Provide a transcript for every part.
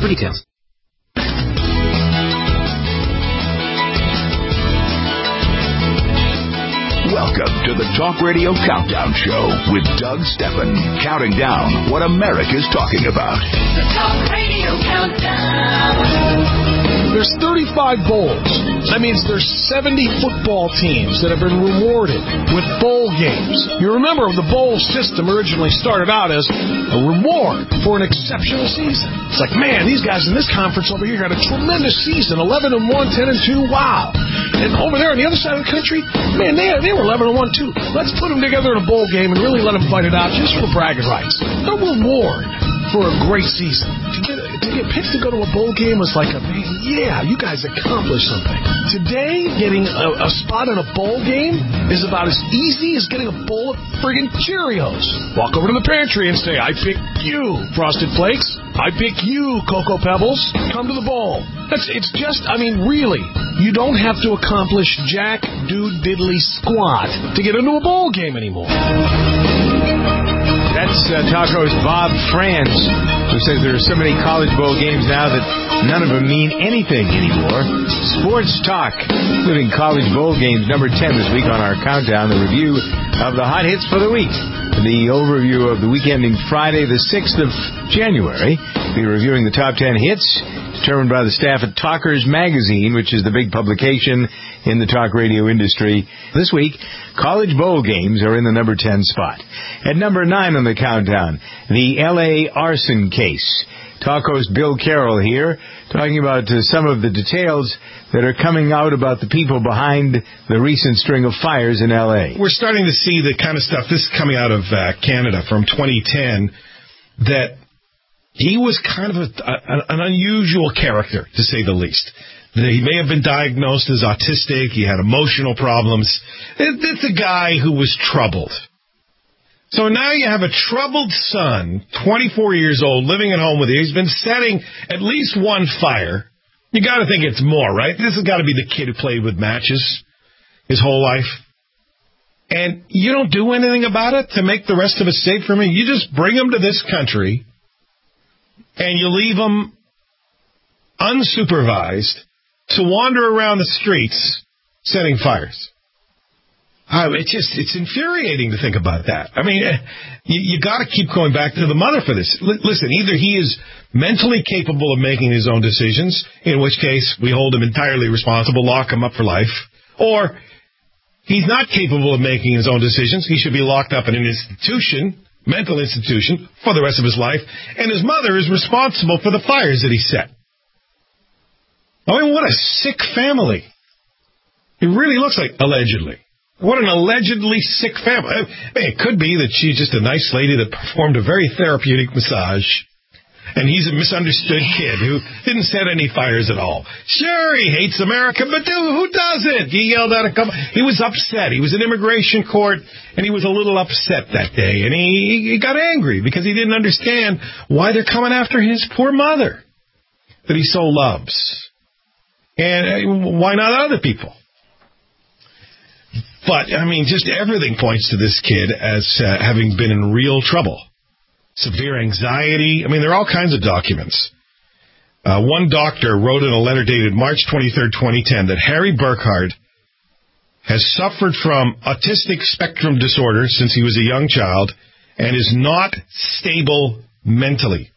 for details. Welcome to the Talk Radio Countdown Show with Doug Steffen, counting down what America's talking about. The Talk Radio Countdown. There's 35 bowls. That means there's 70 football teams that have been rewarded with bowl games. You remember the bowl system originally started out as a reward for an exceptional season. It's like, man, these guys in this conference over here had a tremendous season, 11-1, 10-2, wow. And over there on the other side of the country, man, they were 11-1 too. Let's put them together in a bowl game and really let them fight it out just for bragging rights. A reward for a great season. To get picked to go to a bowl game was like, man, yeah, you guys accomplished something. Today, getting a spot in a bowl game is about as easy as getting a bowl of friggin' Cheerios. Walk over to the pantry and say, I pick you, Frosted Flakes. I pick you, Cocoa Pebbles. Come to the bowl. It's just, I mean, really, you don't have to accomplish jack, dude, diddly, squat to get into a bowl game anymore. That's Talk host Bob Franz, who says there are so many college bowl games now that none of them mean anything anymore. Sports Talk, including college bowl games, number 10 this week on our countdown, the review of the hot hits for the week. The overview of the week ending Friday, the 6th of January. We'll be reviewing the top 10 hits determined by the staff at Talkers Magazine, which is the big publication in the talk radio industry. This week, college bowl games are in the number 10 spot. At number 9 on the countdown, the L.A. arson case. Talk host Bill Carroll here, talking about some of the details that are coming out about the people behind the recent string of fires in L.A. We're starting to see the kind of stuff, this is coming out of Canada from 2010, that he was kind of an unusual character, to say the least. He may have been diagnosed as autistic. He had emotional problems. It's a guy who was troubled. So now you have a troubled son, 24 years old, living at home with you. He's been setting at least one fire. You got to think it's more, right? This has got to be the kid who played with matches his whole life. And you don't do anything about it to make the rest of us safe from him. You just bring him to this country and you leave him unsupervised to wander around the streets setting fires. It's infuriating to think about that. I mean, you got to keep going back to the mother for this. Listen, either he is mentally capable of making his own decisions, in which case we hold him entirely responsible, lock him up for life, or he's not capable of making his own decisions. He should be locked up in an institution, mental institution, for the rest of his life, and his mother is responsible for the fires that he set. I mean, what a sick family. It really looks like, allegedly. What an allegedly sick family. I mean, it could be that she's just a nice lady that performed a very therapeutic massage, and he's a misunderstood kid who didn't set any fires at all. Sure, he hates America, but dude, who doesn't? He yelled at a couple. He was upset. He was in immigration court, and he was a little upset that day, and he got angry because he didn't understand why they're coming after his poor mother that he so loves. And why not other people? But, I mean, just everything points to this kid as having been in real trouble. Severe anxiety. I mean, there are all kinds of documents. One doctor wrote in a letter dated March 23rd, 2010, that Harry Burkhardt has suffered from autistic spectrum disorder since he was a young child and is not stable mentally.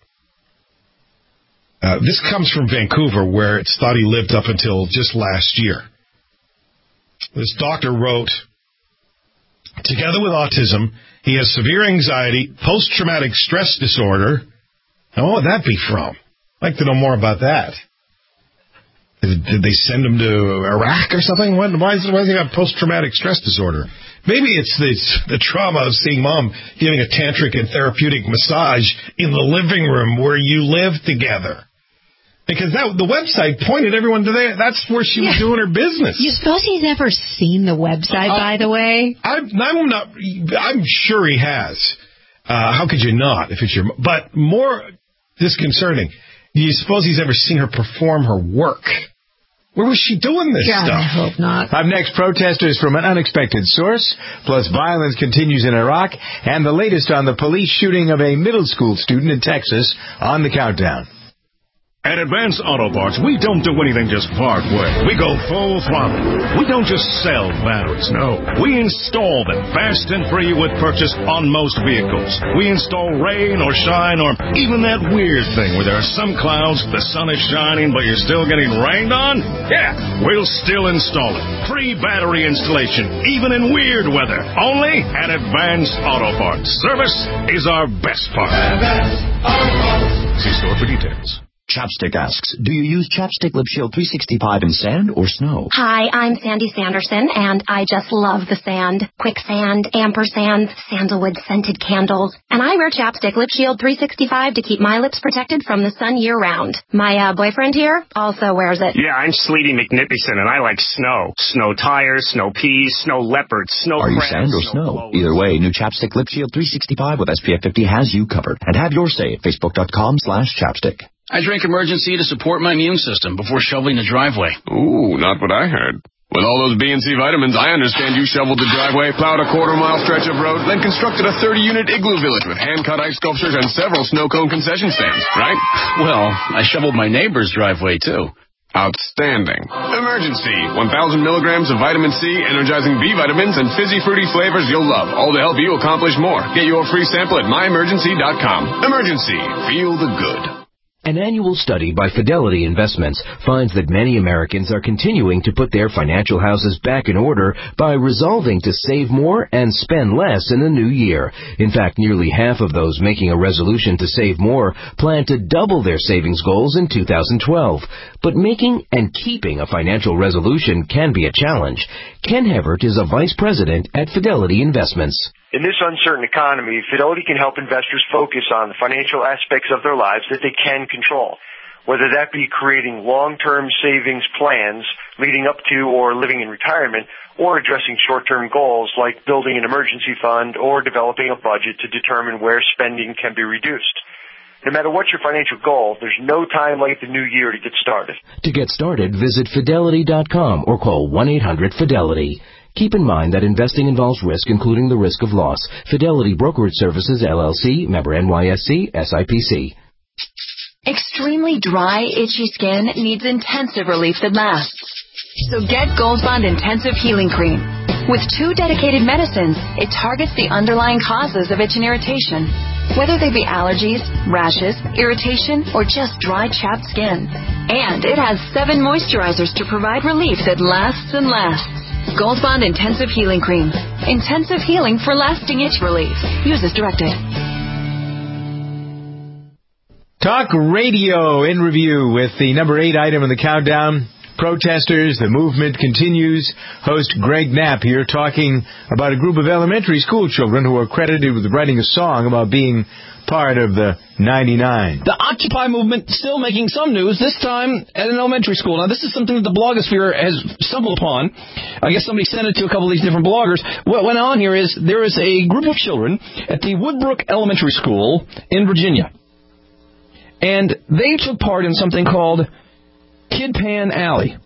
This comes from Vancouver, where it's thought he lived up until just last year. This doctor wrote, together with autism, he has severe anxiety, post-traumatic stress disorder. Now, what would that be from? I'd like to know more about that. Did they send him to Iraq or something? Why does he have post-traumatic stress disorder? Maybe it's the trauma of seeing mom giving a tantric and therapeutic massage in the living room where you live together. Because the website pointed everyone to that. That's where she was doing her business. You suppose he's ever seen the website, by the way? I'm sure he has. How could you not? If it's but more disconcerting, do you suppose he's ever seen her perform her work? Where was she doing this stuff? I hope not. Up next, protesters from an unexpected source, plus violence continues in Iraq, and the latest on the police shooting of a middle school student in Texas on the countdown. At Advance Auto Parts, we don't do anything just part way. We go full throttle. We don't just sell batteries, no. We install them fast and free with purchase on most vehicles. We install rain or shine or even that weird thing where there are some clouds, the sun is shining, but you're still getting rained on? Yeah, we'll still install it. Free battery installation, even in weird weather. Only at Advance Auto Parts. Service is our best part. Advance Auto Parts. See store for details. Chapstick asks, do you use Chapstick Lip Shield 365 in sand or snow? Hi, I'm Sandy Sanderson, and I just love the sand. Quicksand, ampersand, sandalwood scented candles. And I wear Chapstick Lip Shield 365 to keep my lips protected from the sun year-round. My boyfriend here also wears it. Yeah, I'm Sleety McNippison, and I like snow. Snow tires, snow peas, snow leopards, snow Are you crabs, sand or snow? Either way, new Chapstick Lip Shield 365 with SPF 50 has you covered. And have your say at facebook.com/chapstick. I drink Emergency to support my immune system before shoveling the driveway. Ooh, not what I heard. With all those B and C vitamins, I understand you shoveled the driveway, plowed a quarter-mile stretch of road, then constructed a 30-unit igloo village with hand-cut ice sculptures and several snow cone concession stands, right? Well, I shoveled my neighbor's driveway, too. Outstanding. Emergency. 1,000 milligrams of vitamin C, energizing B vitamins, and fizzy fruity flavors you'll love, all to help you accomplish more. Get your free sample at myemergency.com. Emergency. Feel the good. An annual study by Fidelity Investments finds that many Americans are continuing to put their financial houses back in order by resolving to save more and spend less in the new year. In fact, nearly half of those making a resolution to save more plan to double their savings goals in 2012. But making and keeping a financial resolution can be a challenge. Ken Hebert is a vice president at Fidelity Investments. In this uncertain economy, Fidelity can help investors focus on the financial aspects of their lives that they can control, whether that be creating long-term savings plans leading up to or living in retirement, or addressing short-term goals like building an emergency fund or developing a budget to determine where spending can be reduced. No matter what your financial goal, there's no time like the new year to get started. To get started, visit Fidelity.com or call 1-800-FIDELITY. Keep in mind that investing involves risk, including the risk of loss. Fidelity Brokerage Services, LLC, member NYSE, SIPC. Extremely dry, itchy skin needs intensive relief that lasts. So get Gold Bond Intensive Healing Cream. With 2 dedicated medicines, it targets the underlying causes of itch and irritation, whether they be allergies, rashes, irritation, or just dry, chapped skin. And it has 7 moisturizers to provide relief that lasts and lasts. Gold Bond Intensive Healing Cream. Intensive healing for lasting itch relief. Use as directed. Talk Radio in review with the number 8 item in the countdown. Protesters, the movement continues. Host Greg Knapp here talking about a group of elementary school children who are credited with writing a song about being part of the 99. The Occupy movement still making some news, this time at an elementary school. Now, this is something that the blogosphere has stumbled upon. I guess somebody sent it to a couple of these different bloggers. What went on here is there is a group of children at the Woodbrook Elementary School in Virginia. And they took part in something called Kid Pan Alley.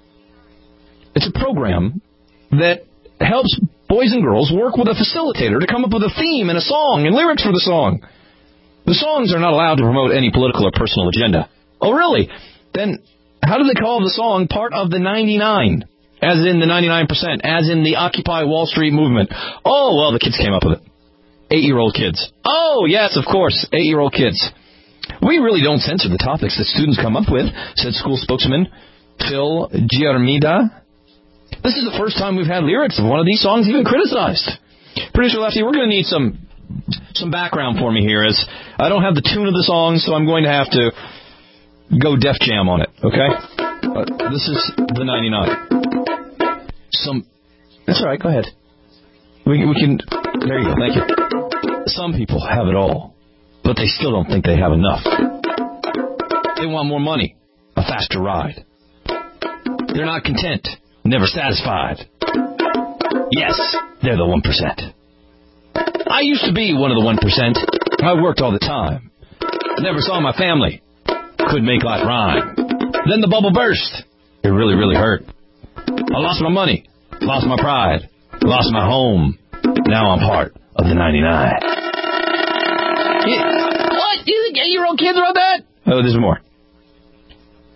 It's a program that helps boys and girls work with a facilitator to come up with a theme and a song and lyrics for the song. The songs are not allowed to promote any political or personal agenda. Oh, really? Then how do they call the song part of the 99? As in the 99%, as in the Occupy Wall Street movement. Oh, well, the kids came up with it. 8-year-old kids. Oh, yes, of course, 8-year-old kids. We really don't censor the topics that students come up with, said school spokesman Phil Giarmida. This is the first time we've had lyrics of one of these songs even criticized. Producer Lefty, we're going to need some background for me here, as I don't have the tune of the song, so I'm going to have to go Def Jam on it, okay? This is the 99. That's all right, go ahead. We can, there you go, thank you. Some people have it all, but they still don't think they have enough. They want more money, a faster ride. They're not content, never satisfied. Yes, they're the 1%. I used to be one of the 1%. I worked all the time. Never saw my family. Couldn't make life rhyme. Then the bubble burst. It really, really hurt. I lost my money. Lost my pride. Lost my home. Now I'm part of the 99. What? You think 8-year-old kids wrote that? Oh, there's more.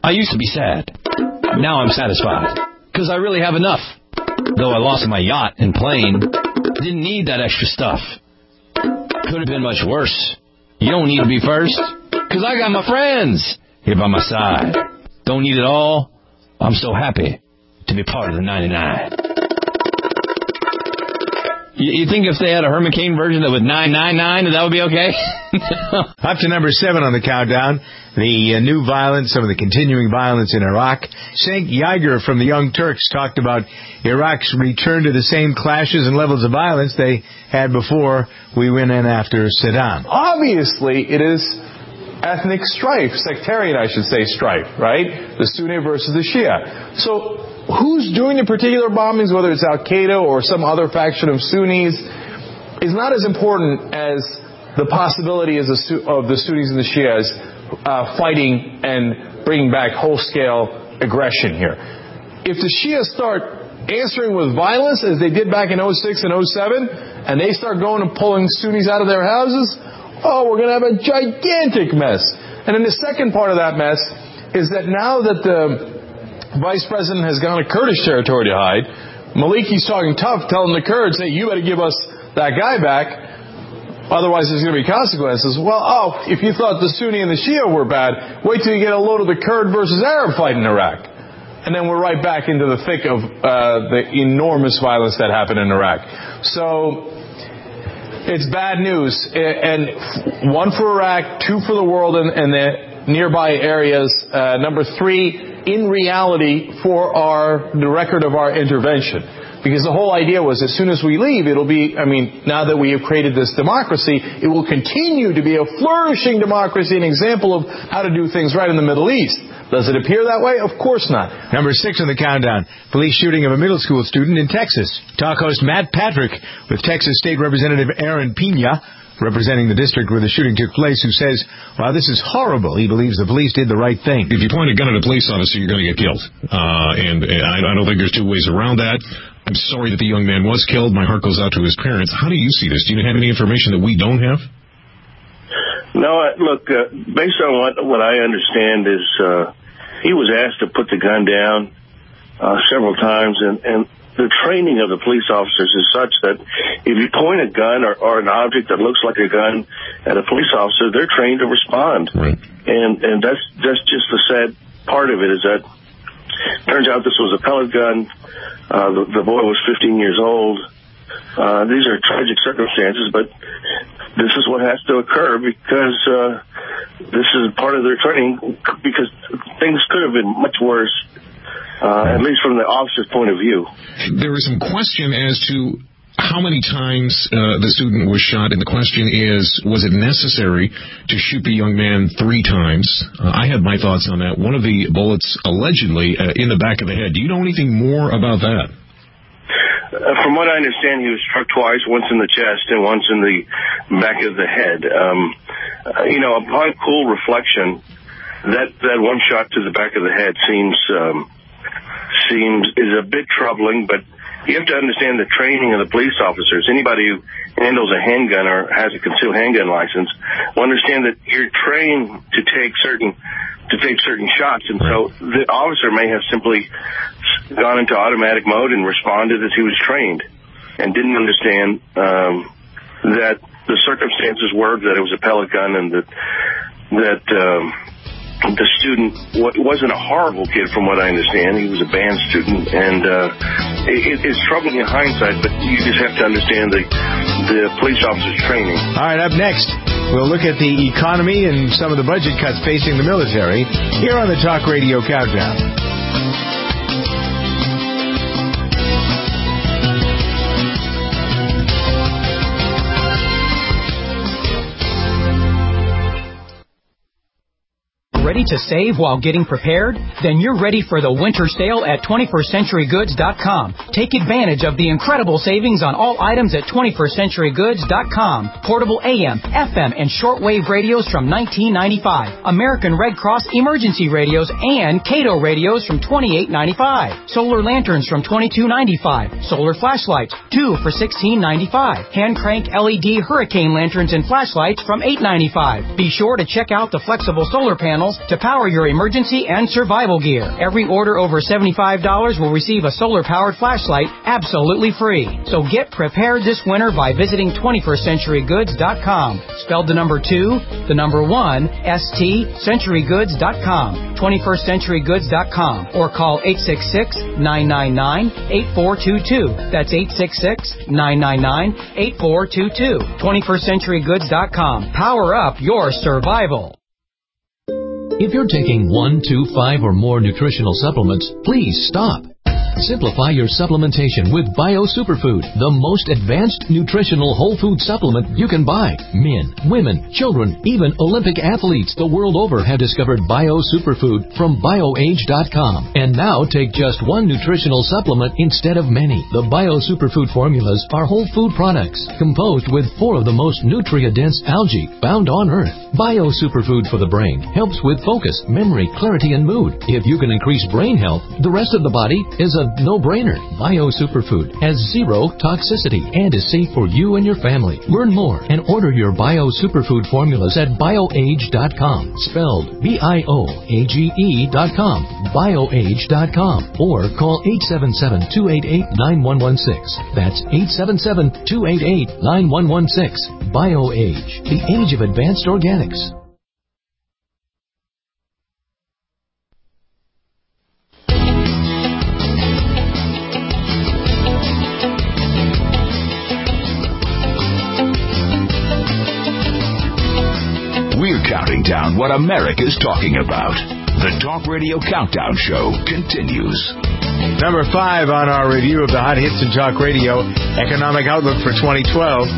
I used to be sad. Now I'm satisfied. Because I really have enough. Though I lost my yacht and plane, didn't need that extra stuff. Could have been much worse. You don't need to be first. Because I got my friends here by my side. Don't need it all. I'm so happy to be part of the 99. You think if they had a Herman Cain version that was 999, that would be okay? Up to number 7 on the countdown, the new violence, some of the continuing violence in Iraq. Cenk Uygur from the Young Turks talked about Iraq's return to the same clashes and levels of violence they had before we went in after Saddam. Obviously, it is ethnic strife, sectarian, I should say, strife, right? The Sunni versus the Shia. So who's doing the particular bombings, whether it's Al-Qaeda or some other faction of Sunnis, is not as important as the possibility of the Sunnis and the Shias fighting and bringing back whole-scale aggression here. If the Shias start answering with violence, as they did back in 06 and 07, and they start going and pulling Sunnis out of their houses, we're going to have a gigantic mess. And then the second part of that mess is that now that the Vice President has gone to Kurdish territory to hide, Maliki's talking tough, telling the Kurds, hey, you better give us that guy back, otherwise there's going to be consequences. Well, if you thought the Sunni and the Shia were bad, wait till you get a load of the Kurd versus Arab fight in Iraq. And then we're right back into the thick of the enormous violence that happened in Iraq. So it's bad news. And 1 for Iraq, 2 for the world and the nearby areas. Number 3, in reality, for the record of our intervention. Because the whole idea was as soon as we leave, it'll be, now that we have created this democracy, it will continue to be a flourishing democracy, an example of how to do things right in the Middle East. Does it appear that way? Of course not. Number 6 on the countdown, police shooting of a middle school student in Texas. Talk host Matt Patrick with Texas State Representative Aaron Pena, representing the district where the shooting took place, who says, wow, this is horrible. He believes the police did the right thing. If you point a gun at a police officer, you're going to get killed. And I don't think there's 2 ways around that. I'm sorry that the young man was killed. My heart goes out to his parents. How do you see this? Do you have any information that we don't have? No, look, based on what I understand is he was asked to put the gun down several times, and the training of the police officers is such that if you point a gun or an object that looks like a gun at a police officer, they're trained to respond. Right. And that's just the sad part of it, is that turns out this was a pellet gun. The boy was 15 years old. These are tragic circumstances, but this is what has to occur because this is part of their training, because things could have been much worse. At least from the officer's point of view. There is some question as to how many times the student was shot, and the question is, was it necessary to shoot the young man 3 times? I had my thoughts on that. One of the bullets allegedly in the back of the head. Do you know anything more about that? From what I understand, he was struck twice, once in the chest and once in the back of the head. Upon cool reflection, that one shot to the back of the head is a bit troubling, but you have to understand the training of the police officers. Anybody who handles a handgun or has a concealed handgun license will understand that you're trained to take certain shots, and so the officer may have simply gone into automatic mode and responded as he was trained, and didn't understand that the circumstances were that it was a pellet gun, and that the student wasn't a horrible kid, from what I understand. He was a band student, and it's troubling in hindsight, but you just have to understand the police officer's training. All right, up next, we'll look at the economy and some of the budget cuts facing the military here on the Talk Radio Countdown. Ready to save while getting prepared? Then you're ready for the winter sale at 21stCenturyGoods.com. Take advantage of the incredible savings on all items at 21stCenturyGoods.com. Portable AM, FM, and shortwave radios from $19.95. American Red Cross emergency radios and Cato radios from $28.95. Solar lanterns from $22.95. Solar flashlights, 2 for $16.95. Hand crank LED hurricane lanterns and flashlights from $8.95. Be sure to check out the flexible solar panels panels to power your emergency and survival gear. Every order over $75 will receive a solar-powered flashlight absolutely free. So get prepared this winter by visiting 21stCenturyGoods.com. Spelled the number 2, the number 1, ST, CenturyGoods.com. 21stCenturyGoods.com. Or call 866-999-8422. That's 866-999-8422. 21stCenturyGoods.com. Power up your survival. If you're taking 1, 2, 5, or more nutritional supplements, please stop. Simplify your supplementation with Bio Superfood, the most advanced nutritional whole food supplement you can buy. Men, women, children, even Olympic athletes the world over have discovered Bio Superfood from BioAge.com. And now take just one nutritional supplement instead of many. The Bio Superfood formulas are whole food products composed with 4 of the most nutrient-dense algae found on Earth. Bio Superfood for the brain helps with focus, memory, clarity, and mood. If you can increase brain health, the rest of the body is a no-brainer. Bio Superfood has 0 toxicity and is safe for you and your family. Learn more and order your Bio Superfood formulas at BioAge.com, spelled BIOAGE.com, BioAge.com, or call 877-288-9116. That's 877-288-9116. BioAge, the age of advanced organics. We're counting down what America's talking about. The Talk Radio Countdown Show continues. Number 5 on our review of the hot hits in Talk Radio, Economic Outlook for 2012,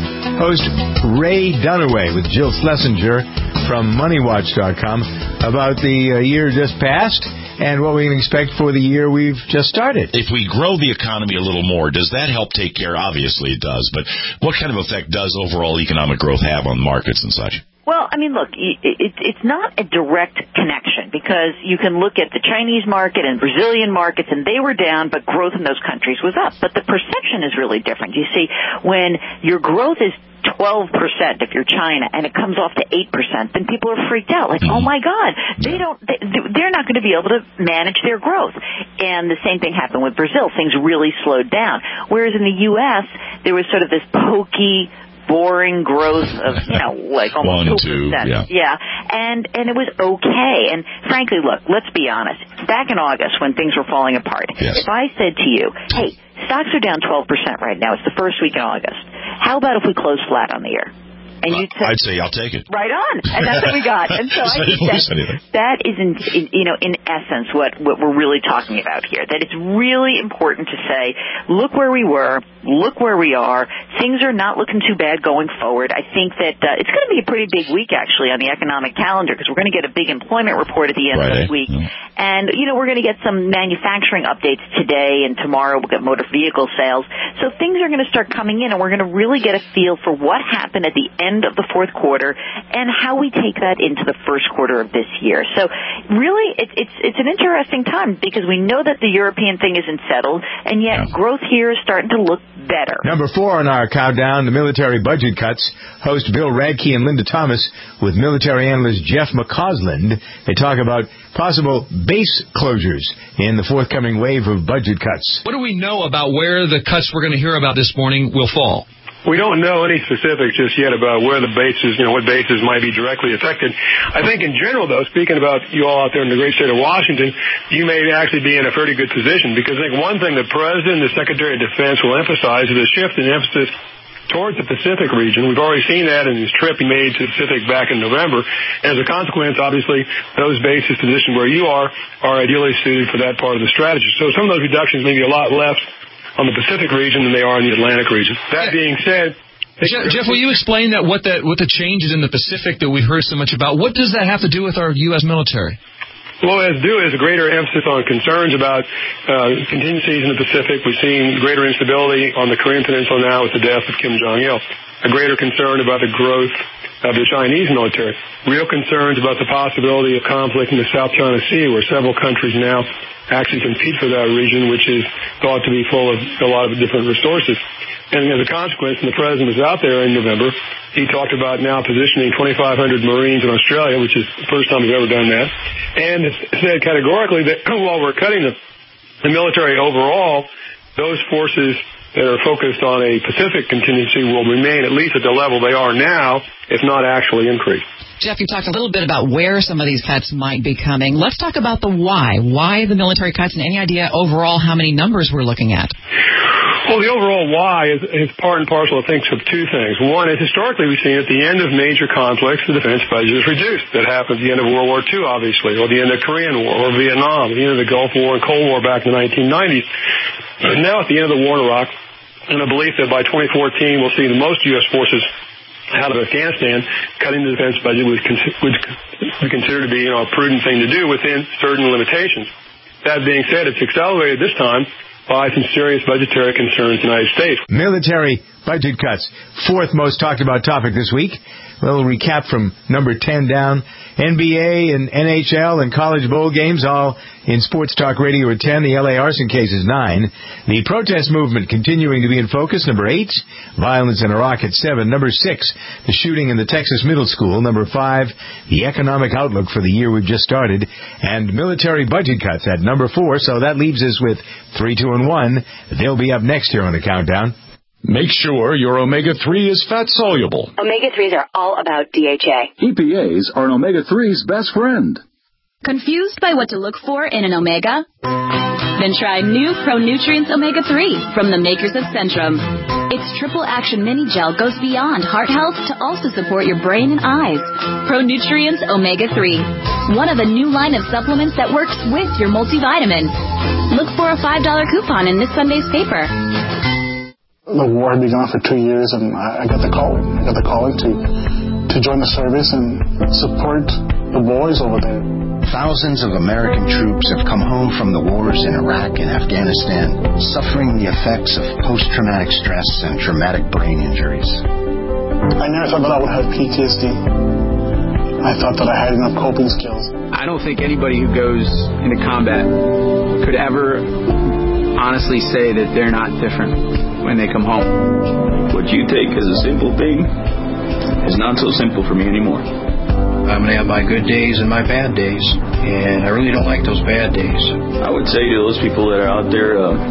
host Ray Dunaway with Jill Schlesinger from MoneyWatch.com about the year just passed and what we can expect for the year we've just started. If we grow the economy a little more, does that help take care? Obviously it does, but what kind of effect does overall economic growth have on markets and such? Well, I mean, look, it's not a direct connection because you can look at the Chinese market and Brazilian markets, and they were down, but growth in those countries was up. But the perception is really different. You see, when your growth is 12% if you're China and it comes off to 8%, then people are freaked out. Like, oh my God, they're not going to be able to manage their growth. And the same thing happened with Brazil. Things really slowed down. Whereas in the U.S., there was sort of this pokey, boring growth of, like almost 2%. Yeah. And it was okay. And frankly, look, let's be honest. Back in August when things were falling apart, if I said to you, hey, stocks are down 12% right now, it's the first week in August, how about if we close flat on the year? And you'd say, I'd say I'll take it. Right on. And that's what we got. And so I think that is, in essence, what we're really talking about here. That it's really important to say, look where we were, look where we are. Things are not looking too bad going forward. I think that it's going to be a pretty big week, actually, on the economic calendar because we're going to get a big employment report at the end of the week. And, we're going to get some manufacturing updates today, and tomorrow we'll get motor vehicle sales. So things are going to start coming in, and we're going to really get a feel for what happened at the end of the fourth quarter and how we take that into the first quarter of this year. So really, it's an interesting time because we know that the European thing isn't settled, and yet growth here is starting to look better. Number 4 on our countdown, the military budget cuts. Host Bill Radke and Linda Thomas with military analyst Jeff McCausland. They talk about possible base closures in the forthcoming wave of budget cuts. What do we know about where the cuts we're going to hear about this morning will fall? We don't know any specifics just yet about where the bases, what bases might be directly affected. I think in general, though, speaking about you all out there in the great state of Washington, you may actually be in a pretty good position because I think one thing the President and the Secretary of Defense will emphasize is a shift in emphasis towards the Pacific region. We've already seen that in his trip he made to the Pacific back in November. And as a consequence, obviously, those bases positioned where you are ideally suited for that part of the strategy. So some of those reductions may be a lot less on the Pacific region than they are in the Atlantic region. That being said, Jeff, will you explain what the changes in the Pacific that we've heard so much about? What does that have to do with our U.S. military? Well, what it has to do is a greater emphasis on concerns about contingencies in the Pacific. We've seen greater instability on the Korean Peninsula now with the death of Kim Jong-il. A greater concern about the growth of the Chinese military. Real concerns about the possibility of conflict in the South China Sea, where several countries now actually compete for that region, which is thought to be full of a lot of different resources. And as a consequence, when the president was out there in November, he talked about now positioning 2,500 Marines in Australia, which is the first time we've ever done that, and said categorically that while we're cutting the military overall, those forces that are focused on a Pacific contingency will remain at least at the level they are now, if not actually increase. Jeff, you talked a little bit about where some of these cuts might be coming. Let's talk about the why. Why the military cuts, and any idea overall how many numbers we're looking at? Well, the overall why is part and parcel, I think, of two things. One is historically we've seen at the end of major conflicts, the defense budget is reduced. That happened at the end of World War II, obviously, or the end of Korean War, or Vietnam, the end of the Gulf War and Cold War back in the 1990s. And now at the end of the war in Iraq, and a belief that by 2014 we'll see the most U.S. forces out of Afghanistan, cutting the defense budget would be considered to be a prudent thing to do within certain limitations. That being said, it's accelerated this time by some serious budgetary concerns in the United States. Military budget cuts, fourth most talked about topic this week. A little recap from number 10 down. NBA and NHL and college bowl games all in Sports Talk Radio at 10. The L.A. arson case is 9. The protest movement continuing to be in focus. Number 8. Violence in Iraq at 7. Number 6. The shooting in the Texas middle school. Number 5. The economic outlook for the year we've just started. And military budget cuts at number 4. So that leaves us with 3, 2, and 1. They'll be up next here on the countdown. Make sure your omega-3 is fat-soluble. Omega-3s are all about DHA. EPAs are an omega-3's best friend. Confused by what to look for in an omega? Then try new ProNutrients Omega-3 from the makers of Centrum. Its triple action mini gel goes beyond heart health to also support your brain and eyes. ProNutrients Omega-3, one of a new line of supplements that works with your multivitamin. Look for a $5 coupon in this Sunday's paper. The war had been going on for 2 years, and I got the calling. I got the calling to join the service and support the boys over there. Thousands of American troops have come home from the wars in Iraq and Afghanistan, suffering the effects of post-traumatic stress and traumatic brain injuries. I never thought that I would have PTSD. I thought that I had enough coping skills. I don't think anybody who goes into combat could ever honestly say that they're not different when they come home. What you take as a simple thing is not so simple for me anymore. I'm going to have my good days and my bad days, and I really don't like those bad days. I would say to those people that are out there,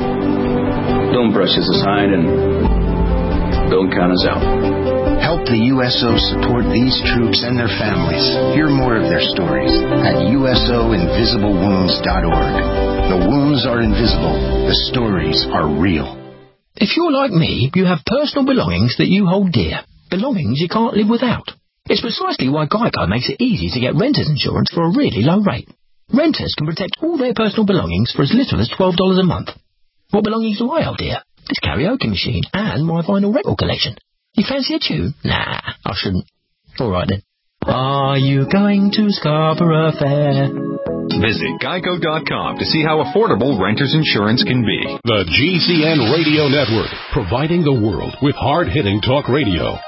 don't brush us aside and don't count us out. Help the USO support these troops and their families. Hear more of their stories at usoinvisiblewounds.org. The wounds are invisible. The stories are real. If you're like me, you have personal belongings that you hold dear. Belongings you can't live without. It's precisely why Geico makes it easy to get renter's insurance for a really low rate. Renters can protect all their personal belongings for as little as $12 a month. What belongings do I hold dear? This karaoke machine and my vinyl record collection. You fancy a tune? Nah, I shouldn't. All right then. Are you going to Scarborough Fair? Visit Geico.com to see how affordable renter's insurance can be. The GCN Radio Network, providing the world with hard-hitting talk radio.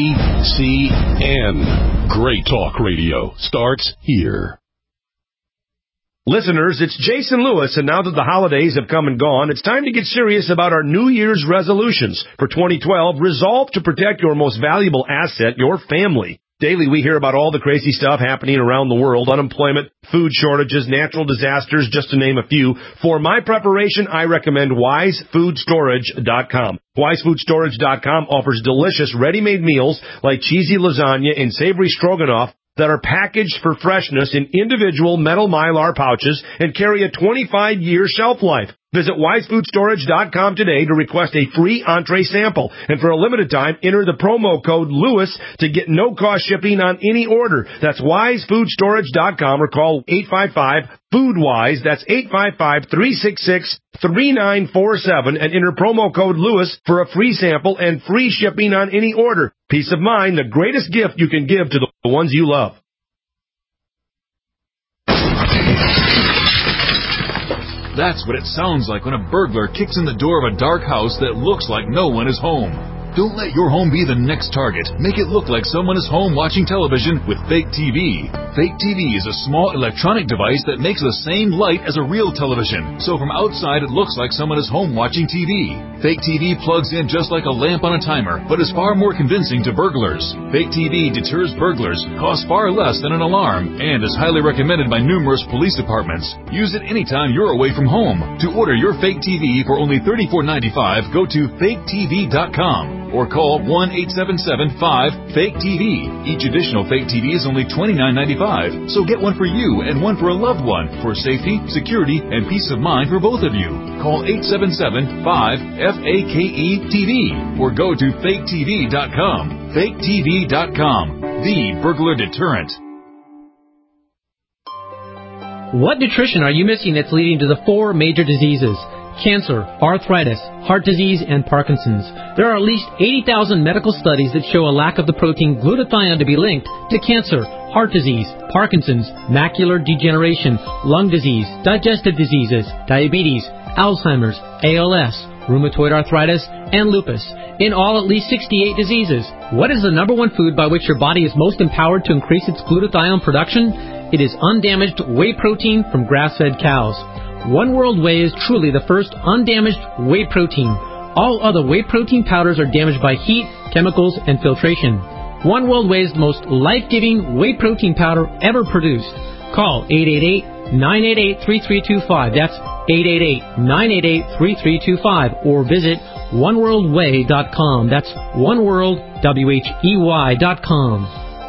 GCN. Great talk radio starts here. Listeners, it's Jason Lewis, and now that the holidays have come and gone, it's time to get serious about our New Year's resolutions. For 2012, resolve to protect your most valuable asset, your family. Daily, we hear about all the crazy stuff happening around the world, unemployment, food shortages, natural disasters, just to name a few. For my preparation, I recommend WiseFoodStorage.com. WiseFoodStorage.com offers delicious ready-made meals like cheesy lasagna and savory stroganoff that are packaged for freshness in individual metal Mylar pouches and carry a 25-year shelf life. Visit WiseFoodStorage.com today to request a free entree sample. And for a limited time, enter the promo code LEWIS to get no-cost shipping on any order. That's WiseFoodStorage.com or call 855-FOODWISE. That's 855-366-3947 and enter promo code LEWIS for a free sample and free shipping on any order. Peace of mind, the greatest gift you can give to the ones you love. That's what it sounds like when a burglar kicks in the door of a dark house that looks like no one is home. Don't let your home be the next target. Make it look like someone is home watching television with Fake TV. Fake TV is a small electronic device that makes the same light as a real television. So from outside, it looks like someone is home watching TV. Fake TV plugs in just like a lamp on a timer, but is far more convincing to burglars. Fake TV deters burglars, costs far less than an alarm, and is highly recommended by numerous police departments. Use it anytime you're away from home. To order your Fake TV for only $34.95, go to faketv.com. or call 1-877-5-FAKE-TV. Each additional Fake TV is only $29.95, so get one for you and one for a loved one for safety, security, and peace of mind for both of you. Call 877-5-FAKE-TV or go to faketv.com. FakeTV.com, the burglar deterrent. What nutrition are you missing that's leading to the 4 major diseases? Cancer, arthritis, heart disease, and Parkinson's. There are at least 80,000 medical studies that show a lack of the protein glutathione to be linked to cancer, heart disease, Parkinson's, macular degeneration, lung disease, digestive diseases, diabetes, Alzheimer's, ALS, rheumatoid arthritis, and lupus. In all, at least 68 diseases. What is the number one food by which your body is most empowered to increase its glutathione production? It is undamaged whey protein from grass-fed cows. One World Whey is truly the first undamaged whey protein. All other whey protein powders are damaged by heat, chemicals, and filtration. One World Whey is the most life-giving whey protein powder ever produced. Call 888-988-3325. That's 888-988-3325. Or visit oneworldwhey.com. That's oneworldwhey.com.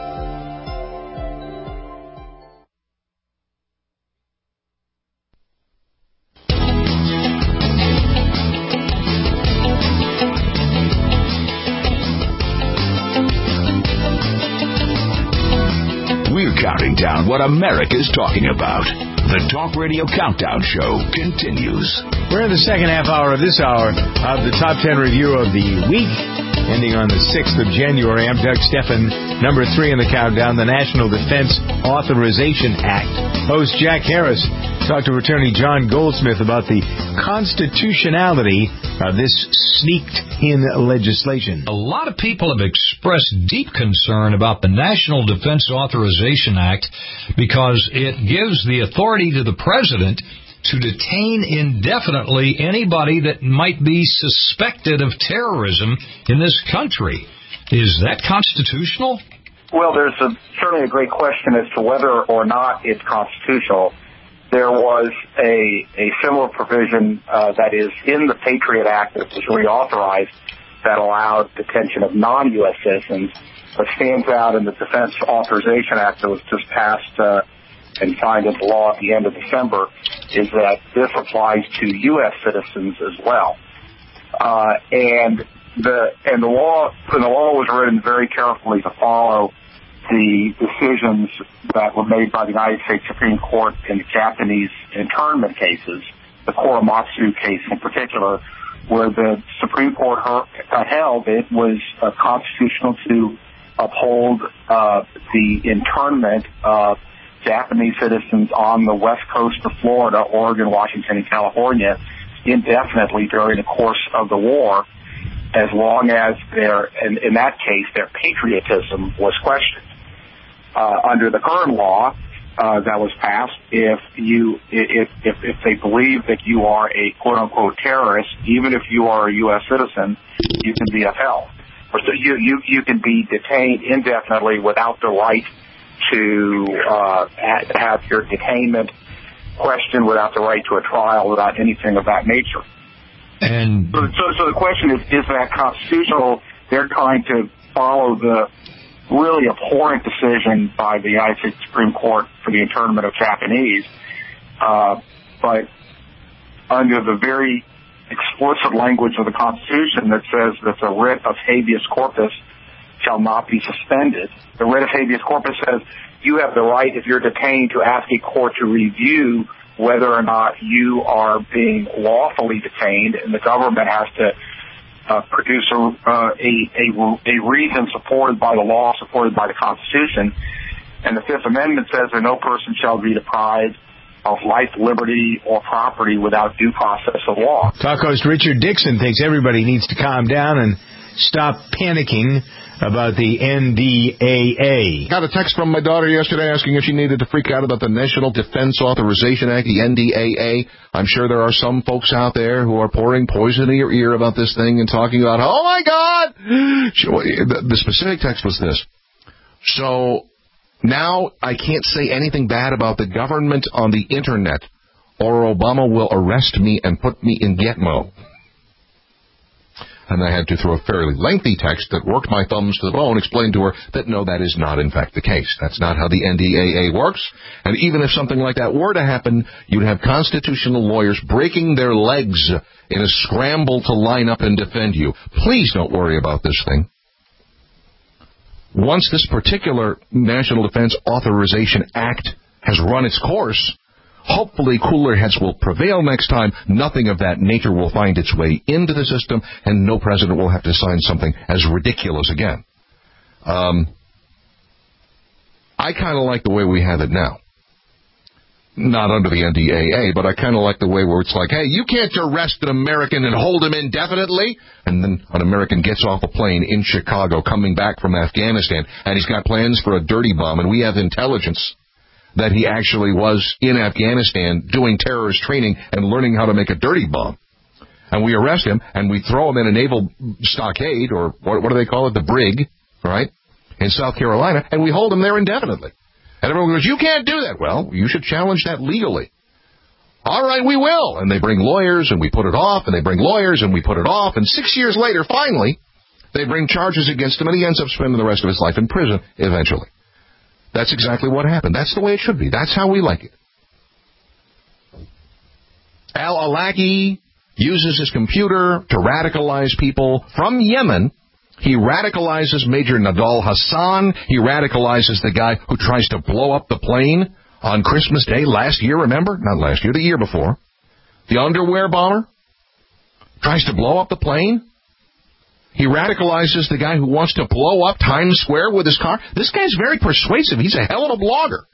Counting down what America's talking about. The Talk Radio Countdown Show continues. We're in the second half hour of this hour of the Top 10 review of the week, ending on the 6th of January. I'm Doug Steffen. Number 3 in the countdown, the National Defense Authorization Act. Host Jack Harris talked to Attorney John Goldsmith about the constitutionality of this sneaked-in legislation. A lot of people have expressed deep concern about the National Defense Authorization Act because it gives the authority to the president to detain indefinitely anybody that might be suspected of terrorism in this country. Is that constitutional? Well, there's certainly a great question as to whether or not it's constitutional. There was a similar provision that is in the Patriot Act that was reauthorized that allowed detention of non-U.S. citizens. What stands out in the Defense Authorization Act that was just passed and signed into law at the end of December is that this applies to U.S. citizens as well. And the law was written very carefully to follow the decisions that were made by the United States Supreme Court in the Japanese internment cases, the Korematsu case in particular, where the Supreme Court held it was constitutional to uphold the internment of Japanese citizens on the west coast of Florida, Oregon, Washington, and California indefinitely during the course of the war, as long as in that case, their patriotism was questioned. Under the current law that was passed, if they believe that you are a quote unquote terrorist, even if you are a U.S. citizen, you can be upheld. So you can be detained indefinitely without the right to have your detainment questioned, without the right to a trial, without anything of that nature. And so the question is that constitutional? They're trying to follow the really abhorrent decision by the United States Supreme Court for the internment of Japanese, but under the very explicit language of the Constitution that says that the writ of habeas corpus shall not be suspended. The writ of habeas corpus says you have the right, if you're detained, to ask a court to review whether or not you are being lawfully detained, and the government has to produce a reason supported by the law, supported by the Constitution. And the Fifth Amendment says that no person shall be deprived of life, liberty, or property without due process of law. Talk host Richard Dixon thinks everybody needs to calm down and stop panicking about the NDAA. Got a text from my daughter yesterday asking if she needed to freak out about the National Defense Authorization Act, the NDAA. I'm sure there are some folks out there who are pouring poison in your ear about this thing and talking about, oh my God! The specific text was this. So now I can't say anything bad about the government on the internet, or Obama will arrest me and put me in Gitmo. And I had to throw a fairly lengthy text that worked my thumbs to the bone, explain to her that no, that is not in fact the case. That's not how the NDAA works. And even if something like that were to happen, you'd have constitutional lawyers breaking their legs in a scramble to line up and defend you. Please don't worry about this thing. Once this particular National Defense Authorization Act has run its course, hopefully cooler heads will prevail next time. Nothing of that nature will find its way into the system, and no president will have to sign something as ridiculous again. I kind of like the way we have it now. Not under the NDAA, but I kind of like the way where it's like, hey, you can't arrest an American and hold him indefinitely. And then an American gets off a plane in Chicago coming back from Afghanistan, and he's got plans for a dirty bomb, and we have intelligence that he actually was in Afghanistan doing terrorist training and learning how to make a dirty bomb. And we arrest him, and we throw him in a naval stockade, or what do they call it, the brig, right, in South Carolina, and we hold him there indefinitely. And everyone goes, you can't do that. Well, you should challenge that legally. All right, we will. And they bring lawyers, and we put it off, and they bring lawyers, and we put it off. And 6 years later, finally, they bring charges against him, and he ends up spending the rest of his life in prison eventually. That's exactly what happened. That's the way it should be. That's how we like it. Al-Awlaki uses his computer to radicalize people from Yemen. He radicalizes Major Nadal Hassan. He radicalizes the guy who tries to blow up the plane on Christmas Day last year, remember? Not last year, the year before. The underwear bomber tries to blow up the plane. He radicalizes the guy who wants to blow up Times Square with his car. This guy's very persuasive. He's a hell of a blogger.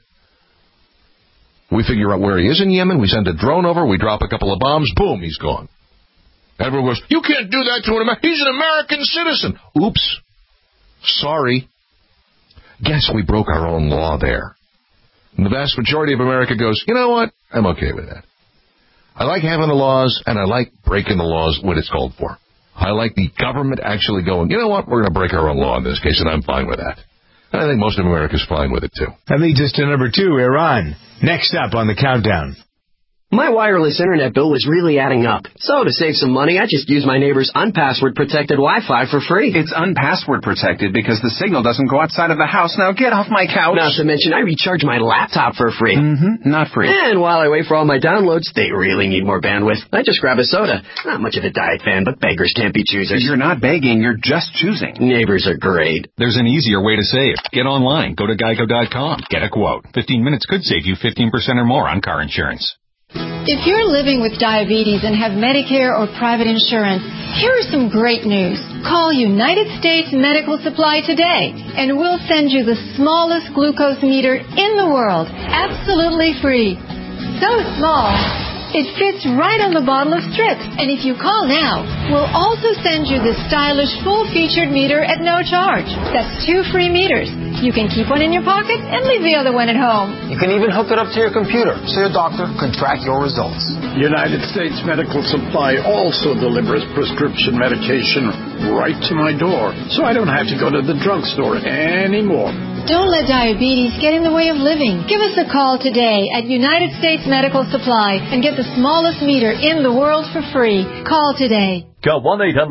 We figure out where he is in Yemen. We send a drone over. We drop a couple of bombs. Boom, he's gone. Everyone goes, you can't do that to an American. He's an American citizen. Oops. Sorry. Guess we broke our own law there. And the vast majority of America goes, you know what? I'm okay with that. I like having the laws, and I like breaking the laws when it's called for. I like the government actually going, you know what? We're going to break our own law in this case, and I'm fine with that. And I think most of America's fine with it, too. That leads us to number 2, Iran. Next up on the countdown. My wireless internet bill was really adding up. So to save some money, I just used my neighbor's unpassword-protected Wi-Fi for free. It's unpassword-protected because the signal doesn't go outside of the house. Now get off my couch. Not to mention, I recharge my laptop for free. Not free. And while I wait for all my downloads, they really need more bandwidth. I just grab a soda. Not much of a diet fan, but beggars can't be choosers. You're not begging, you're just choosing. Neighbors are great. There's an easier way to save. Get online. Go to geico.com. Get a quote. 15 minutes could save you 15% or more on car insurance. If you're living with diabetes and have Medicare or private insurance, here is some great news. Call United States Medical Supply today, and we'll send you the smallest glucose meter in the world, absolutely free. So small, it fits right on the bottle of strips. And if you call now, we'll also send you the stylish full-featured meter at no charge. That's 2 free meters. You can keep one in your pocket and leave the other one at home. You can even hook it up to your computer so your doctor can track your results. United States Medical Supply also delivers prescription medication right to my door, so I don't have to go to the drugstore anymore. Don't let diabetes get in the way of living. Give us a call today at United States Medical Supply and get the smallest meter in the world for free. Call today. Call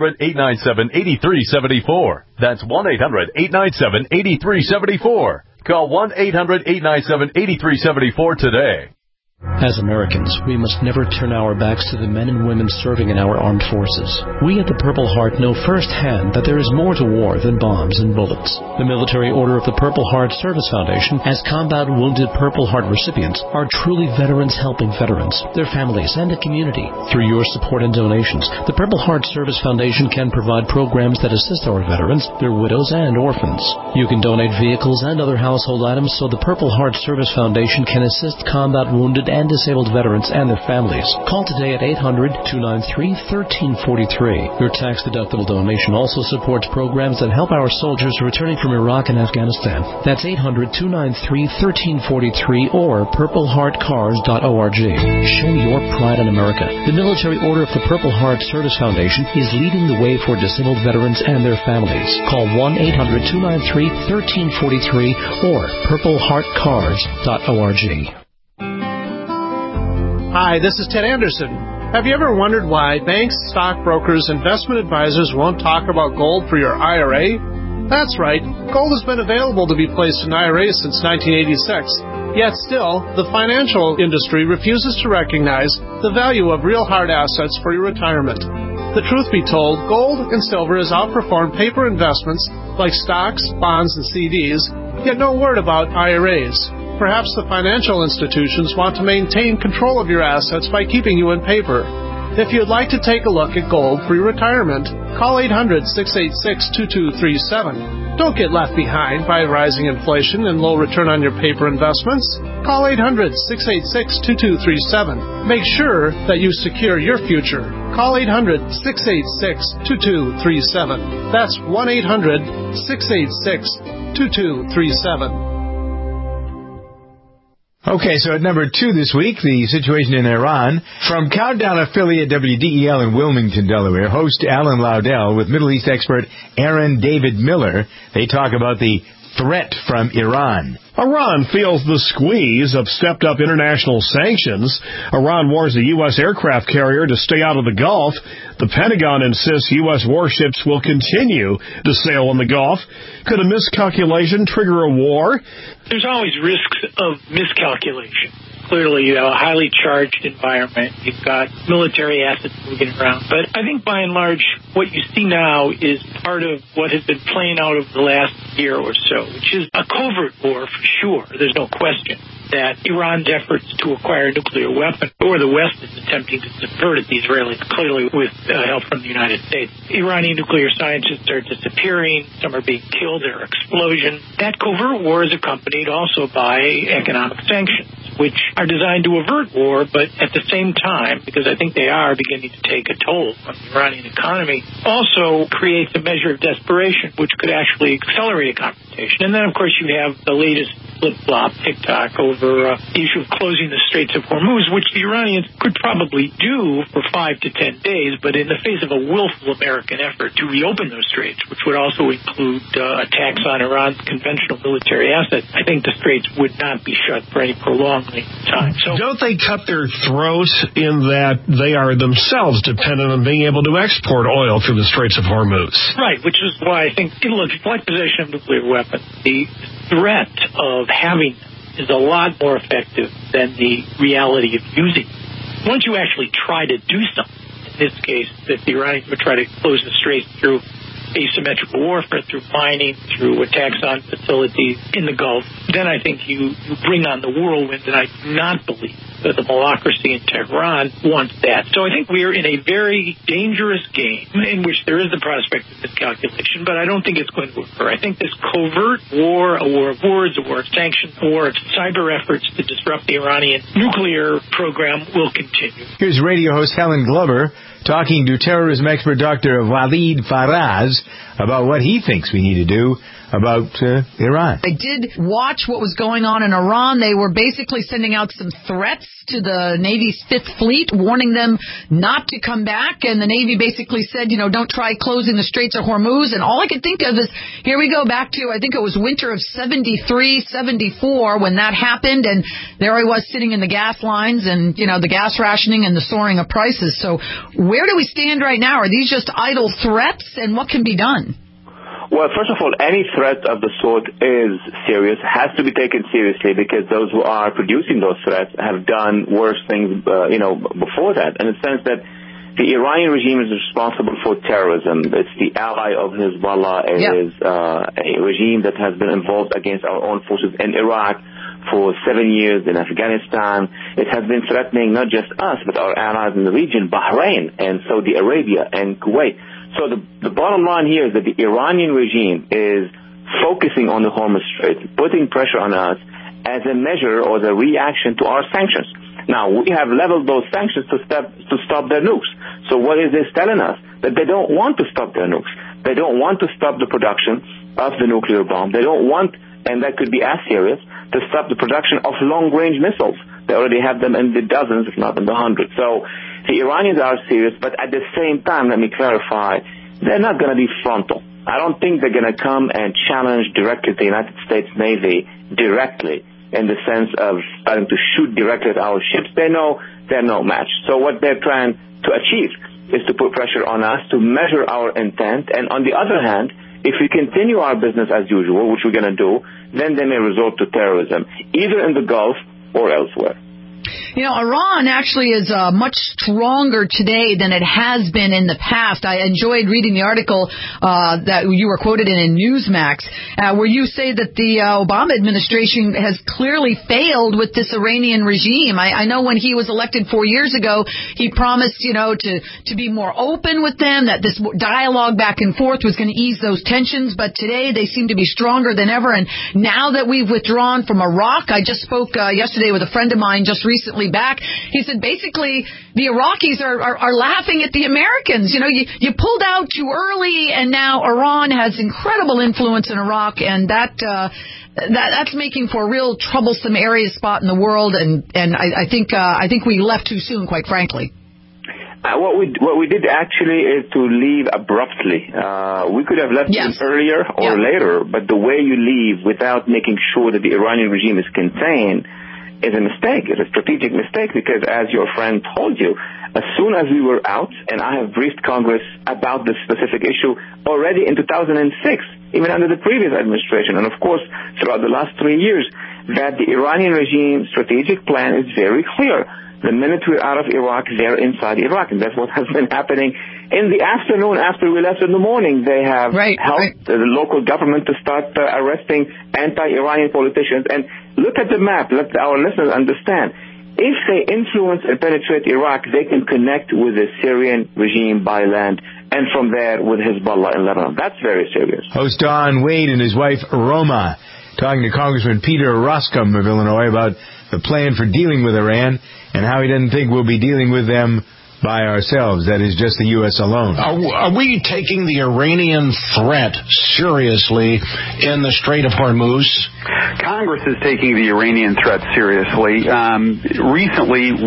1-800-897-8374. That's 1-800-897-8374. Call 1-800-897-8374 today. As Americans, we must never turn our backs to the men and women serving in our armed forces. We at the Purple Heart know firsthand that there is more to war than bombs and bullets. The Military Order of the Purple Heart Service Foundation, as combat wounded Purple Heart recipients, are truly veterans helping veterans, their families, and the community. Through your support and donations, the Purple Heart Service Foundation can provide programs that assist our veterans, their widows, and orphans. You can donate vehicles and other household items so the Purple Heart Service Foundation can assist combat wounded and disabled veterans and their families. Call today at 800-293-1343. Your tax-deductible donation also supports programs that help our soldiers returning from Iraq and Afghanistan. That's 800-293-1343 or purpleheartcars.org. Show your pride in America. The Military Order of the Purple Heart Service Foundation is leading the way for disabled veterans and their families. Call 1-800-293-1343 or purpleheartcars.org. Hi, this is Ted Anderson. Have you ever wondered why banks, stockbrokers, investment advisors won't talk about gold for your IRA? That's right. Gold has been available to be placed in IRAs since 1986. Yet still, the financial industry refuses to recognize the value of real hard assets for your retirement. The truth be told, gold and silver has outperformed paper investments like stocks, bonds, and CDs, yet no word about IRAs. Perhaps the financial institutions want to maintain control of your assets by keeping you in paper. If you'd like to take a look at gold for your retirement, call 800-686-2237. Don't get left behind by rising inflation and low return on your paper investments. Call 800-686-2237. Make sure that you secure your future. Call 800-686-2237. That's 1-800-686-2237. Okay, so at number 2 this week, the situation in Iran. From Countdown affiliate WDEL in Wilmington, Delaware, host Alan Laudel with Middle East expert Aaron David Miller, they talk about the threat from Iran. Iran feels the squeeze of stepped-up international sanctions. Iran wars a U.S. aircraft carrier to stay out of the Gulf. The Pentagon insists U.S. warships will continue to sail in the Gulf. Could a miscalculation trigger a war? There's always risks of miscalculation. Clearly, a highly charged environment. You've got military assets moving around. But I think by and large, what you see now is part of what has been playing out over the last year or so, which is a covert war for sure. There's no question that Iran's efforts to acquire a nuclear weapon, or the West is attempting to subvert it, the Israelis, clearly with help from the United States. Iranian nuclear scientists are disappearing. Some are being killed. There are explosions. That covert war is accompanied also by economic sanctions, which are designed to avert war, but at the same time, because I think they are beginning to take a toll on the Iranian economy, also creates a measure of desperation, which could actually accelerate a confrontation. And then, of course, you have the latest flip-flop, TikTok, over the issue of closing the Straits of Hormuz, which the Iranians could probably do for 5 to 10 days, but in the face of a willful American effort to reopen those straits, which would also include attacks on Iran's conventional military assets, I think the straits would not be shut for any prolonged length of time. So, don't they cut their throats in that they are themselves dependent on being able to export oil through the Straits of Hormuz? Right, which is why I think, look, like possession of nuclear weapons, the threat of having them is a lot more effective than the reality of using them. Once you actually try to do something, in this case, that the Iranians would try to close the straits through asymmetrical warfare, through mining, through attacks on facilities in the Gulf, then I think you bring on the whirlwind, and I do not believe that the malocracy in Tehran wants that. So I think we are in a very dangerous game in which there is the prospect of miscalculation, but I don't think it's going to occur. I think this covert war, a war of words, a war of sanctions, a war of cyber efforts to disrupt the Iranian nuclear program will continue. Here's radio host Helen Glover talking to terrorism expert Dr. Walid Faraz about what he thinks we need to do about Iran. I did watch what was going on in Iran. They were basically sending out some threats to the Navy's Fifth Fleet, warning them not to come back. And the Navy basically said, don't try closing the Straits of Hormuz. And all I could think of is, here we go back to, I think it was winter of 73, 74 when that happened. And there I was sitting in the gas lines and, the gas rationing and the soaring of prices. So where do we stand right now? Are these just idle threats? And what can be done? Well, first of all, any threat of the sort is serious, has to be taken seriously, because those who are producing those threats have done worse things, before that. In the sense that the Iranian regime is responsible for terrorism. It's the ally of Hezbollah. It is a regime that has been involved against our own forces in Iraq for 7 years, in Afghanistan. It has been threatening not just us, but our allies in the region, Bahrain and Saudi Arabia and Kuwait. So the bottom line here is that the Iranian regime is focusing on the Hormuz Strait, putting pressure on us as a measure or the reaction to our sanctions. Now, we have leveled those sanctions to stop their nukes. So what is this telling us? That they don't want to stop their nukes. They don't want to stop the production of the nuclear bomb. They don't want, and that could be as serious, to stop the production of long-range missiles. They already have them in the dozens, if not in the hundreds. So the Iranians are serious, but at the same time, let me clarify, they're not going to be frontal. I don't think they're going to come and challenge directly the United States Navy directly in the sense of starting to shoot directly at our ships. They know they're no match. So what they're trying to achieve is to put pressure on us to measure our intent. And on the other hand, if we continue our business as usual, which we're going to do, then they may resort to terrorism, either in the Gulf or elsewhere. You know, Iran actually is much stronger today than it has been in the past. I enjoyed reading the article that you were quoted in Newsmax, where you say that the Obama administration has clearly failed with this Iranian regime. I know when he was elected 4 years ago, he promised, to be more open with them, that this dialogue back and forth was going to ease those tensions. But today they seem to be stronger than ever. And now that we've withdrawn from Iraq, I just spoke yesterday with a friend of mine just recently back. He said basically the Iraqis are laughing at the Americans. You pulled out too early, and now Iran has incredible influence in Iraq, and that's making for a real troublesome area spot in the world. And I think we left too soon, quite frankly. What we did actually is to leave abruptly. We could have left them earlier or later, but the way you leave without making sure that the Iranian regime is contained is a mistake. It's a strategic mistake because, as your friend told you, as soon as we were out, and I have briefed Congress about this specific issue already in 2006, even under the previous administration, and of course throughout the last 3 years, that the Iranian regime strategic plan is very clear. The minute we're out of Iraq, they're inside Iraq, and that's what has been happening. In the afternoon, after we left in the morning, they have helped the local government to start arresting anti-Iranian politicians. And look at the map. Let our listeners understand. If they influence and penetrate Iraq, they can connect with the Syrian regime by land, and from there with Hezbollah in Lebanon. That's very serious. Host Don Wade and his wife Roma talking to Congressman Peter Roskam of Illinois about the plan for dealing with Iran and how he doesn't think we'll be dealing with them by ourselves, that is just the U.S. alone. Are we taking the Iranian threat seriously in the Strait of Hormuz? Congress is taking the Iranian threat seriously. Recently,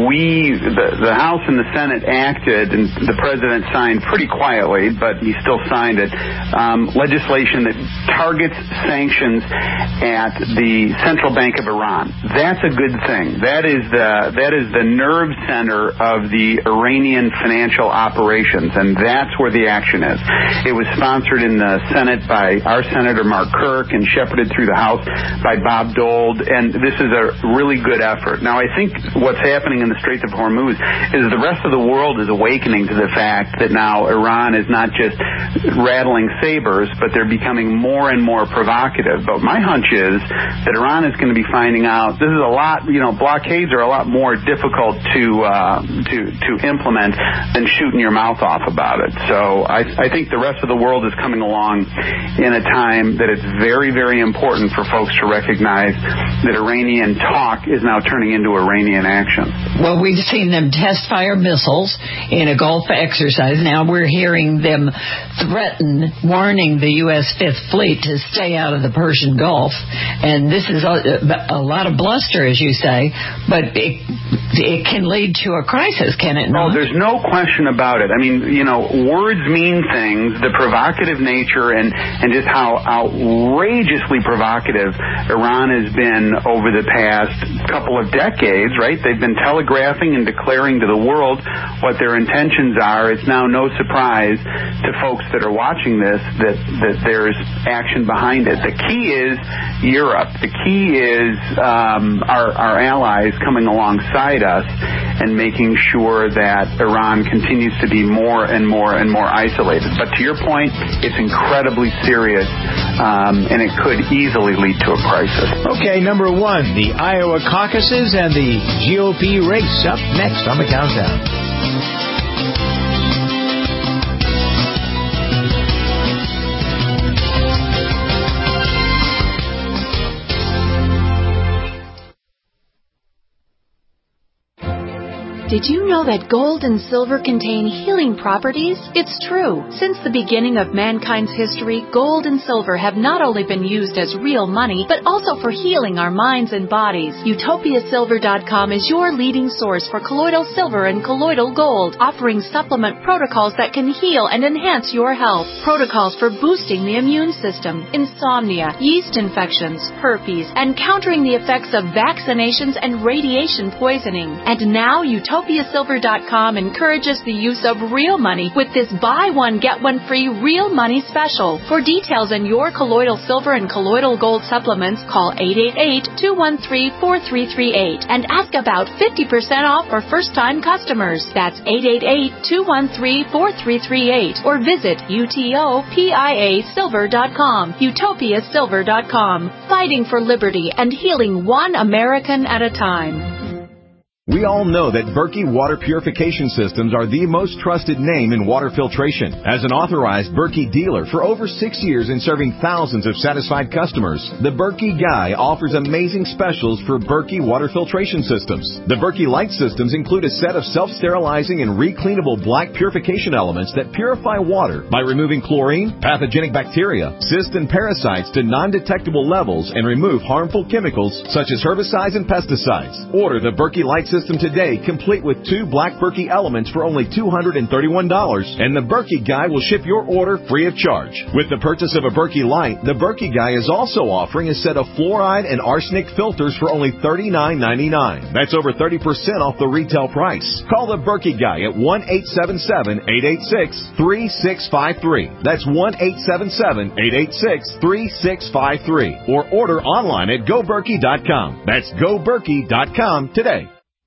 the House and the Senate acted, and the President signed pretty quietly, but he still signed it, legislation that targets sanctions at the Central Bank of Iran. That's a good thing. That is the nerve center of the Iranian financial operations, and that's where the action is. It was sponsored in the Senate by our Senator Mark Kirk and shepherded through the House by Bob Dole, and this is a really good effort. Now, I think what's happening in the Strait of Hormuz is the rest of the world is awakening to the fact that now Iran is not just rattling sabers, but they're becoming more and more provocative. But my hunch is that Iran is going to be finding out this is a lot, blockades are a lot more difficult to implement than shooting your mouth off about it. So I think the rest of the world is coming along in a time that it's very, very important for folks to recognize that Iranian talk is now turning into Iranian action. Well, we've seen them test fire missiles in a Gulf exercise. Now we're hearing them warning the U.S. Fifth Fleet to stay out of the Persian Gulf. And this is a lot of bluster, as you say, but it can lead to a crisis, can it not? There's no question about it. I mean, words mean things. The provocative nature and just how outrageously provocative Iran has been over the past couple of decades, right? They've been telegraphing and declaring to the world what their intentions are. It's now no surprise to folks that are watching this that there's action behind it. The key is Europe. The key is our allies coming alongside us and making sure that Iran continues to be more and more and more isolated. But to your point, it's incredibly serious, and it could easily lead to a crisis. Okay, number one, the Iowa caucuses and the GOP race up next on the Countdown. Did you know that gold and silver contain healing properties? It's true. Since the beginning of mankind's history, gold and silver have not only been used as real money, but also for healing our minds and bodies. UtopiaSilver.com is your leading source for colloidal silver and colloidal gold, offering supplement protocols that can heal and enhance your health. Protocols for boosting the immune system, insomnia, yeast infections, herpes, and countering the effects of vaccinations and radiation poisoning. And now UtopiaSilver.com encourages the use of real money with this buy one, get one free real money special. For details on your colloidal silver and colloidal gold supplements, call 888-213-4338 and ask about 50% off for first-time customers. That's 888-213-4338 or visit UTOPIASilver.com. UtopiaSilver.com. Fighting for liberty and healing one American at a time. We all know that Berkey Water Purification Systems are the most trusted name in water filtration. As an authorized Berkey dealer for over 6 years and serving thousands of satisfied customers, the Berkey Guy offers amazing specials for Berkey Water Filtration Systems. The Berkey Light Systems include a set of self-sterilizing and recleanable black purification elements that purify water by removing chlorine, pathogenic bacteria, cysts, and parasites to non-detectable levels and remove harmful chemicals such as herbicides and pesticides. Order the Berkey Light System today, complete with 2 black Berkey elements for only $231, and the Berkey Guy will ship your order free of charge. With the purchase of a Berkey Light, the Berkey Guy is also offering a set of fluoride and arsenic filters for only $39.99. That's over 30% off the retail price. Call the Berkey Guy at 1-877-886-3653. That's 1-877-886-3653. Or order online at GoBerkey.com. That's GoBerkey.com today.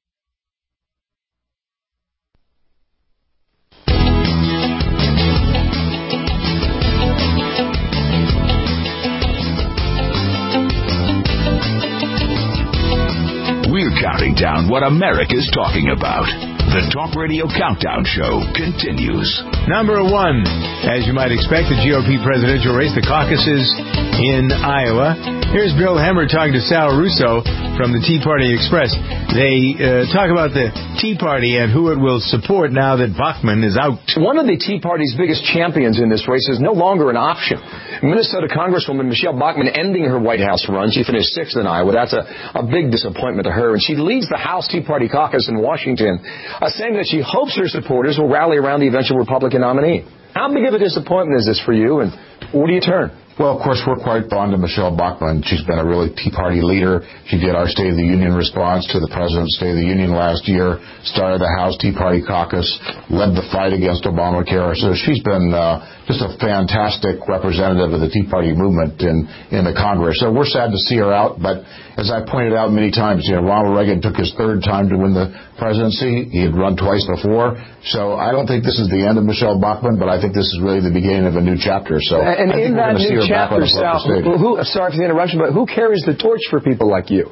We're counting down what America's talking about. The Talk Radio Countdown Show continues. Number 1, as you might expect, the GOP presidential race, the caucuses in Iowa. Here's Bill Hemmer talking to Sal Russo from the Tea Party Express. They talk about the Tea Party and who it will support now that Bachmann is out. One of the Tea Party's biggest champions in this race is no longer an option. Minnesota Congresswoman Michelle Bachmann ending her White House run. She finished 6th in Iowa. That's a big disappointment to her. And she leads the House Tea Party caucus in Washington, saying that she hopes her supporters will rally around the eventual Republican nominee. How big of a disappointment is this for you, and where do you turn? Well, of course, we're quite fond of Michelle Bachmann. She's been a really Tea Party leader. She did our State of the Union response to the President's State of the Union last year, started the House Tea Party caucus, led the fight against Obamacare. So she's been just a fantastic representative of the Tea Party movement in the Congress. So we're sad to see her out, but as I pointed out many times, Ronald Reagan took his 3rd time to win the presidency. He had run twice before. So I don't think this is the end of Michelle Bachmann, but I think this is really the beginning of a new chapter. So and I think in we're that going to see new her back on chapter, the political stage. sorry for the interruption, but who carries the torch for people like you?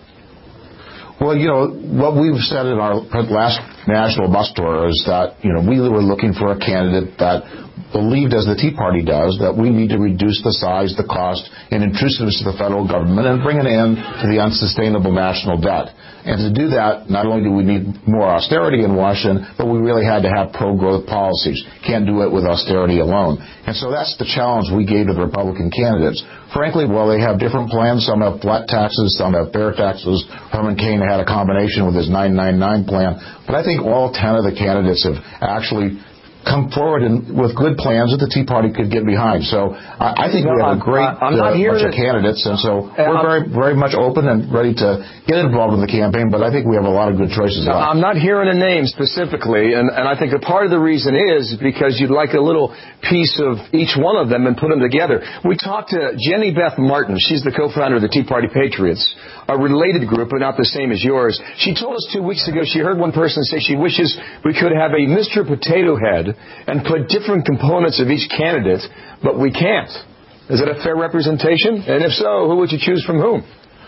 Well, what we've said in our last national bus tour is that, we were looking for a candidate that believed, as the Tea Party does, that we need to reduce the size, the cost, and intrusiveness of the federal government and bring an end to the unsustainable national debt. And to do that, not only do we need more austerity in Washington, but we really had to have pro-growth policies. Can't do it with austerity alone. And so that's the challenge we gave to the Republican candidates. Frankly, while they have different plans, some have flat taxes, some have fair taxes. Herman Cain had a combination with his 999 plan. But I think all 10 of the candidates have actually come forward with good plans that the Tea Party could get behind. So I think we have a great bunch of candidates, and so we're very, very much open and ready to get involved in the campaign, but I think we have a lot of good choices left. I'm not hearing a name specifically, and I think a part of the reason is because you'd like a little piece of each one of them and put them together. We talked to Jenny Beth Martin. She's the co-founder of the Tea Party Patriots, a related group, but not the same as yours. She told us 2 weeks ago she heard one person say she wishes we could have a Mr. Potato Head and put different components of each candidate, but we can't. Is that a fair representation? And if so, who would you choose from whom?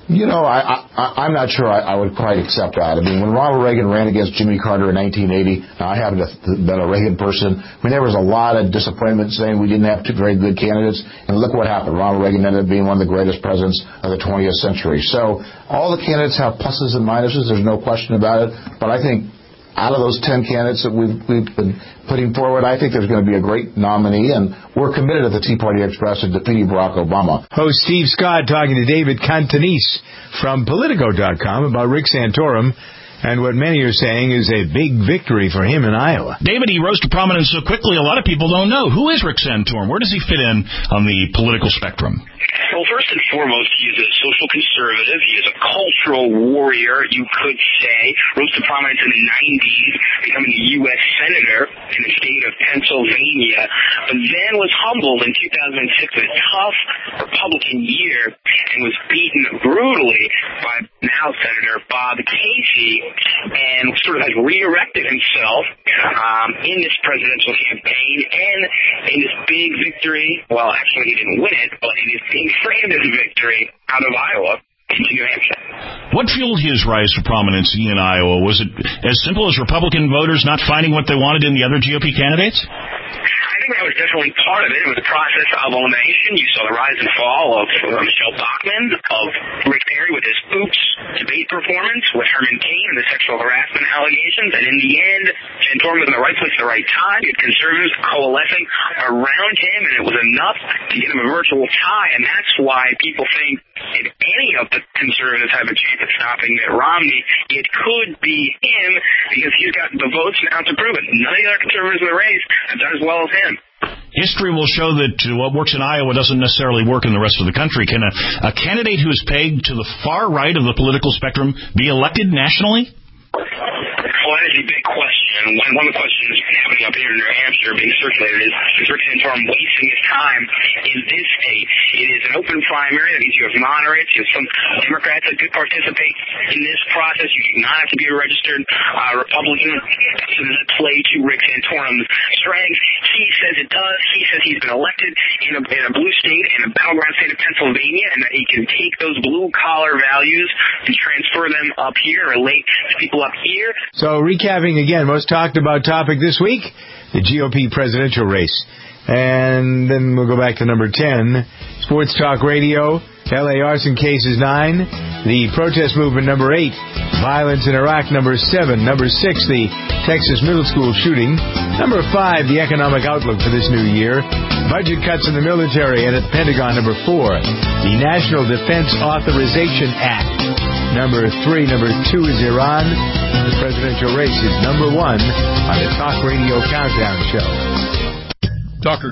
I'm not sure I would quite accept that. I mean, when Ronald Reagan ran against Jimmy Carter in 1980, I happen to have been a Reagan person. I mean, there was a lot of disappointment saying we didn't have two very good candidates, and look what happened. Ronald Reagan ended up being one of the greatest presidents of the 20th century. So all the candidates have pluses and minuses. There's no question about it. But I think out of those 10 candidates that we've been putting forward, I think there's going to be a great nominee, and we're committed at the Tea Party Express to defeating Barack Obama. Host Steve Scott talking to David Cantanese from Politico.com about Rick Santorum and what many are saying is a big victory for him in Iowa. David, he rose to prominence so quickly, a lot of people don't know. Who is Rick Santorum? Where does he fit in on the political spectrum? Well, first and foremost, he is a social conservative. He is a cultural warrior, you could say. Rose to prominence in the 90s, becoming a U.S. Senator in the state of Pennsylvania, but then was humbled in 2006 in a tough Republican year and was beaten brutally by now Senator Bob Casey, and sort of has re-erected himself in this presidential campaign and in this big victory. Well, actually, he didn't win it, but it is being framed as a victory out of Iowa into New Hampshire. What fueled his rise to prominence in Iowa? Was it as simple as Republican voters not finding what they wanted in the other GOP candidates? I think that was definitely part of it. It was a process of elimination. You saw the rise and fall of Michelle Bachmann, of Rick Perry with his oops debate performance, with Herman Cain and the sexual harassment allegations, and in the end, Santorum was in the right place at the right time. He had conservatives coalescing around him, and it was enough to get him a virtual tie, and that's why people think if any of the conservatives have a chance of stopping Mitt Romney, it could be him, because he's got the votes now to prove it. None of the other conservatives in the race have done as well as him. History will show that what works in Iowa doesn't necessarily work in the rest of the country. Can a candidate who is pegged to the far right of the political spectrum be elected nationally? Well, that is a big question. One of the questions happening up here in New Hampshire being circulated is Rick Santorum wasting his time in this state? It is an open primary. That means you have moderates, you have some Democrats that could participate in this process. You do not have to be a registered Republican. So does it play to Rick Santorum's strengths? He says it does. He says he's been elected in a blue state, in a battleground state of Pennsylvania, and that he can take those blue-collar values and transfer them up here, relate to people up here. So recapping again, most talked about topic this week, the GOP presidential race. And then we'll go back to number 10, Sports Talk Radio, L.A. arson cases 9, the protest movement number 8, violence in Iraq number 7, number 6, the Texas middle school shooting, number 5, the economic outlook for this new year, budget cuts in the military and at the Pentagon number 4, the National Defense Authorization Act, number 3, number 2 is Iran, the presidential race is number 1 on the Talk Radio Countdown Show. Dr.